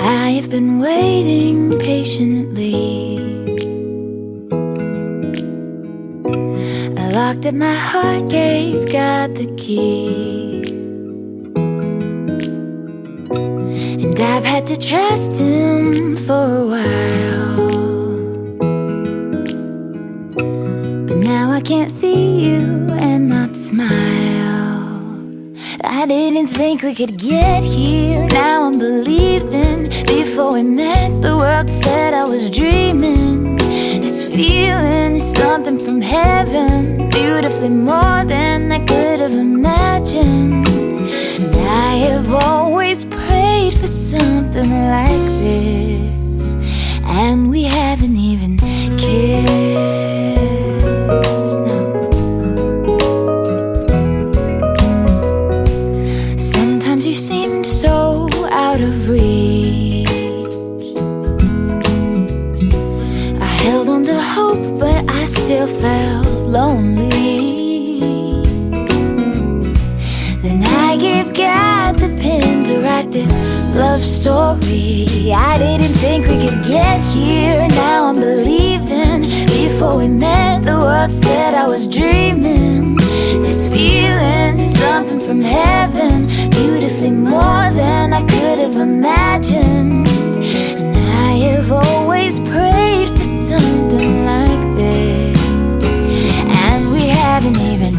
I have been waiting patiently. I locked up my heart, gave God the key, and I've had to trust Him for a while. But now I can't see you and not smile. I didn't think we could get here, now I'm believing. Before we met, the world said I was dreaming. This feeling is something from heaven, beautifully more than I could have imagined. And I have always prayed for something like this, and we haven't even kissed, no. Sometimes you seemed so out of reach. I held on to hope, but I still felt lonely. Then I gave God the pen to write this love story. I didn't think we could get here, now I'm believing. Before we met, the world said I was dreaming. This feeling is something from heaven, beautifully more than I could have imagined. And I have always prayed for something like this, and we haven't even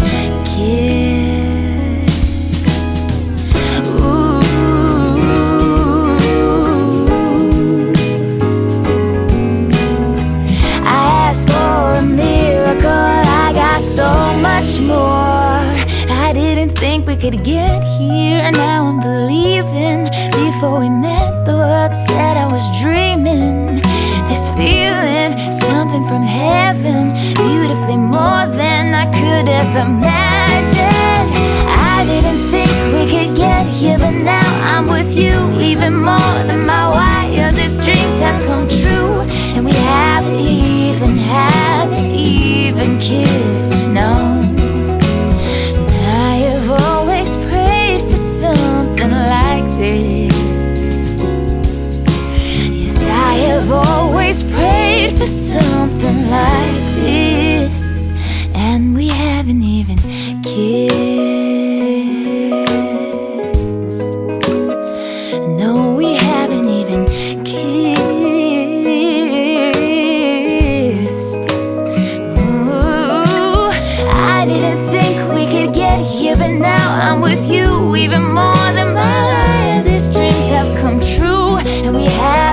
kissed. Ooh. I asked for a miracle, I got so much more. I didn't think we could get here, now I'm believing. Before we met, the world said I was dreaming. This feeling, something from heaven, beautifully more than I could have imagined. I didn't think we could get here, but now I'm with you. Even more than my wildest dreams have come true. And we haven't even kissed, no. I have always prayed for something like this. Yes, I have always prayed for something like this, and we haven't even kissed. No, we haven't even kissed. Ooh, I didn't think we could get here, but now I'm with you. Even more than my wildest dreams have come true, and we have